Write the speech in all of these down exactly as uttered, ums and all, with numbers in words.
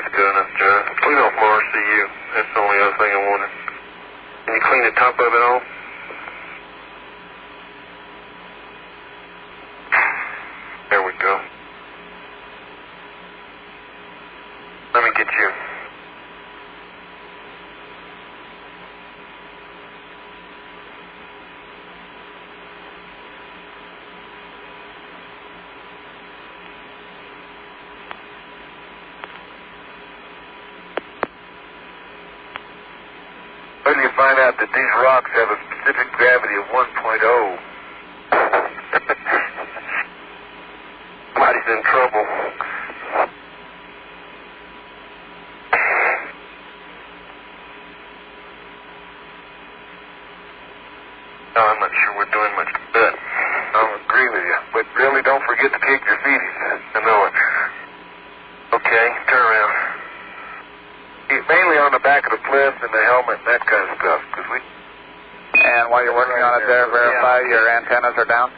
that's good enough, John. Clean off more C U. That's the only other thing I wanted. Can you clean the top of it off? There we go. Let me get you. When you find out that these rocks have a specific gravity of one point oh. Somebody's in trouble. No, I'm not sure we're doing much good. I'll agree with you. But really, don't forget to kick your feet. I know it. Okay, turn around. Mainly on the back of the cliff and the helmet and that kind of stuff. Cause we... And while you're working on it there, verify Yeah. your antennas are down.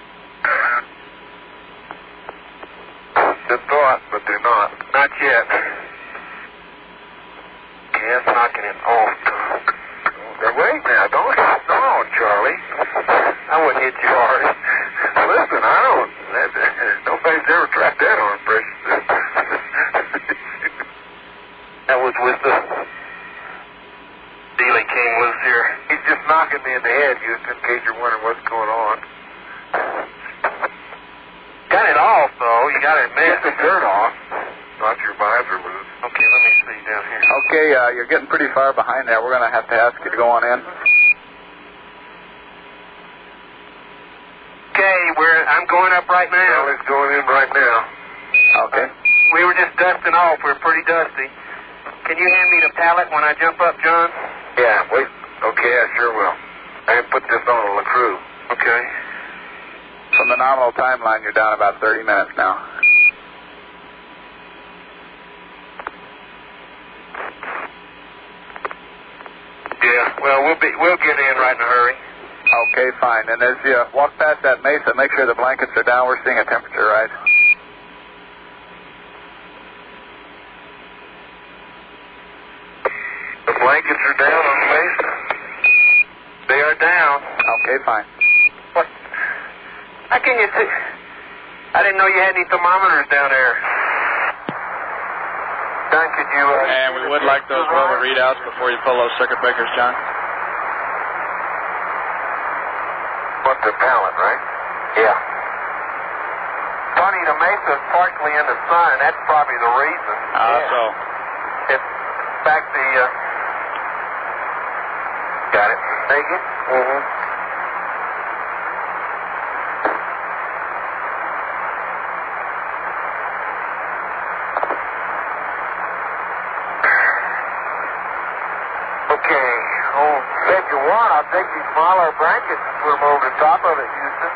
Good thought, but they're not. Not yet. Okay, that's knocking it off. Now, wait now, don't hit on, Charlie. I wouldn't hit you hard. Listen, I don't... That, nobody's ever tried that on a precious. That was with the deal he came loose here. He's just knocking me in the head, Houston, in case you're wondering what's going on. Got it off, though. You got to admit. Get the dirt off. Not your visor loose. Okay, let me see down here. Okay, uh, you're getting pretty far behind there. We're going to have to ask you to go on in. Okay, we're, I'm going up right now. Well, it's going in right now. Okay. We were just dusting off. We're pretty dusty. Can you hand me the pallet when I jump up, John? Yeah, wait. Okay, I sure will. I can put this on a LaCrue. Okay. From the nominal timeline, you're down about thirty minutes now. Yeah, well, we'll be we'll get in right in a hurry. Okay, fine. And as you walk past that mesa, make sure the blankets are down. We're seeing a temperature rise. The blankets are down on the mesa. They are down. Okay, fine. What? How can you t- I didn't know you had any thermometers down there. John, could you... Uh, And we would like those rover readouts before you pull those circuit breakers, John. What's the pallet, right? Yeah. Funny, the mesa's partially in the sun. That's probably the reason. Ah, uh, so. It's back the... Uh, got it. Take it? Mm-hmm. Okay. Oh, if you want, I'll take these smaller blankets and put them over the top of it, Houston.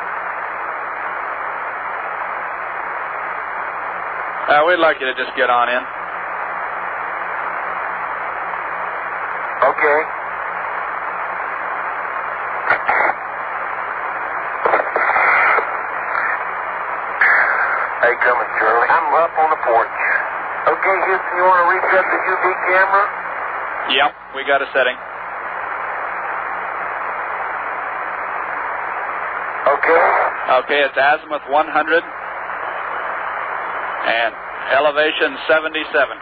Uh, we'd like you to just get on in. Okay. How you coming, Charlie? I'm up on the porch. Okay, Houston, you want to reset the U V camera? Yep, we got a setting. Okay. Okay, it's azimuth one hundred and elevation seventy-seven.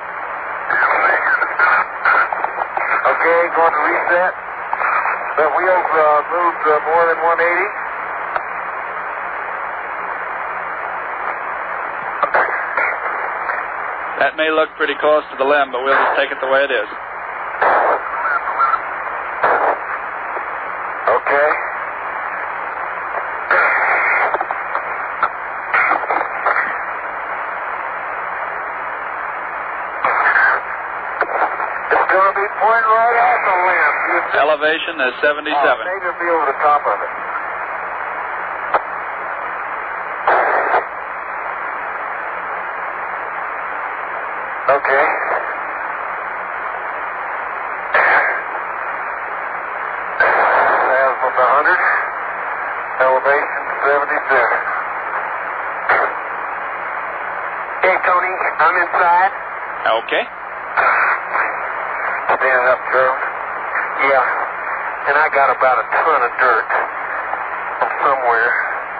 Okay, going to reset. The wheels uh, moved uh, more than one eighty. That may look pretty close to the limb, but we'll just take it the way it is. Okay. It's going to be pointing right at the limb. Houston. Elevation is seventy-seven. Oh, maybe it'll be over the top of it. Okay. Azimuth one hundred. Elevation seventy-seven. Hey, Tony, I'm inside. Okay. Standing up, Charlie. Yeah, and I got about a ton of dirt from somewhere.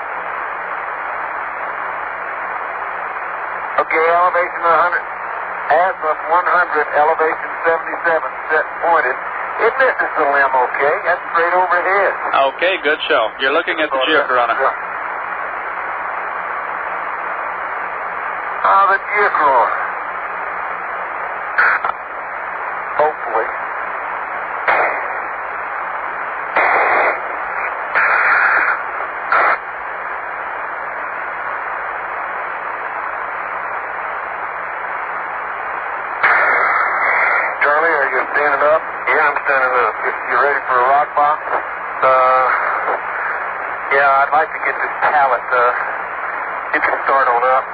Okay, elevation one hundred. Azimuth one hundred, elevation seventy-seven, set pointed. It misses the limb okay. That's straight overhead. Okay, good show. You're looking at the geocorona. Ah, the geocorona. Hopefully. Charlie, are you standing up? Yeah, I'm standing up. You ready for a rock box? Uh, yeah, I'd like to get this pallet, uh, you can start on up.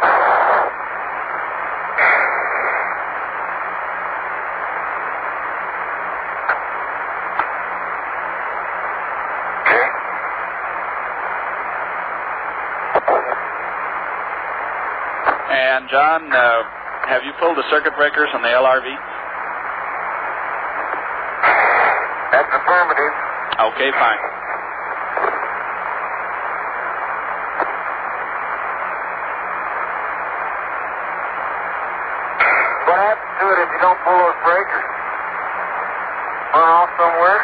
Okay. And John, uh, have you pulled the circuit breakers on the L R V? That's affirmative. Okay, fine. What happens to it if you don't pull those breakers? Run off somewhere?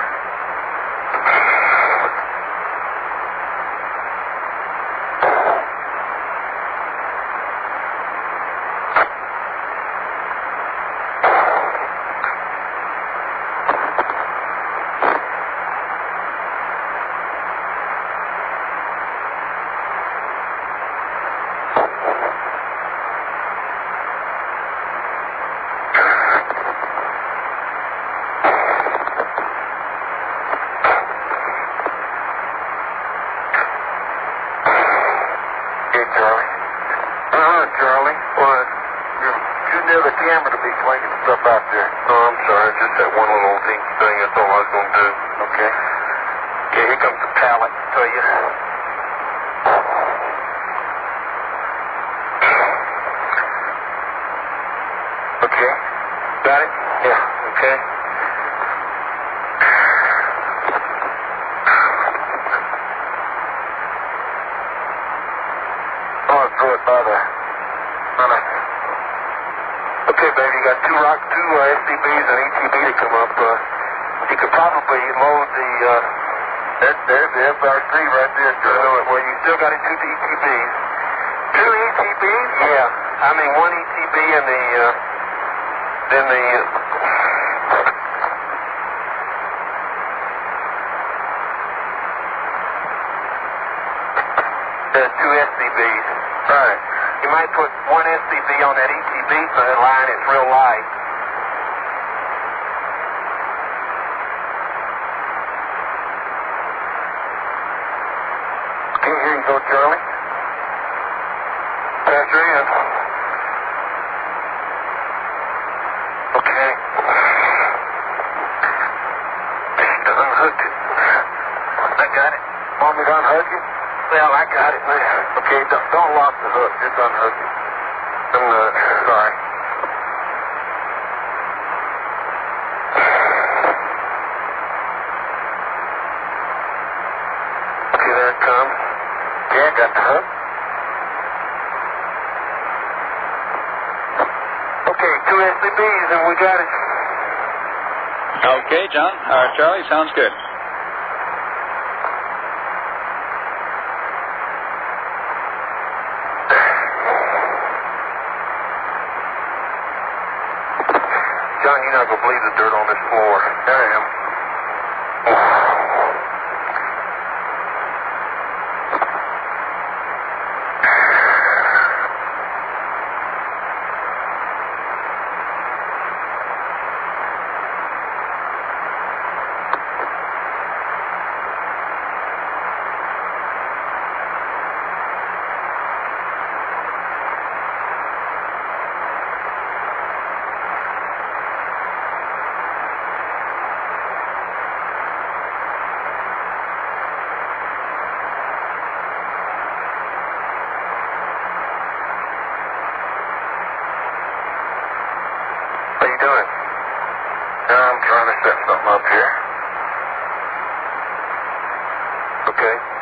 Okay, Charlie. Uh-huh, Charlie. What? You're too near the camera to be swinging stuff out there. Oh, I'm sorry, just that one little dinky thing, that's all I was going to do. Okay. Okay, here comes the pallet, tell you. Okay. Got it? Yeah. Okay. I want to throw it by the... On a... Okay, baby, you got two rock, two uh, S C Bs and E T B to come up. Uh, you could probably load the, uh, That, there's the F R three right there, I Charlie. know it, well, you still got it two E T Bs. Two E T Bs? Yeah, I mean one E T B and the, uh, then the, uh, the two S C Bs. Right. You might put one S C B on that E T B so that line is real light. Okay, here you go, Charlie. Pass her in. Okay. Unhooked it. I got it. Want me to unhook you? Well, I got it now. Okay, don't, don't lock the hook. Just unhook it. I'm not sorry. Okay, there it comes. Okay, I got the hook. Okay, two S C Bs and we got it. Okay, John. Or Charlie, sounds good. John, you're not going to believe the dirt on this floor. There I am. setting something up here. Okay.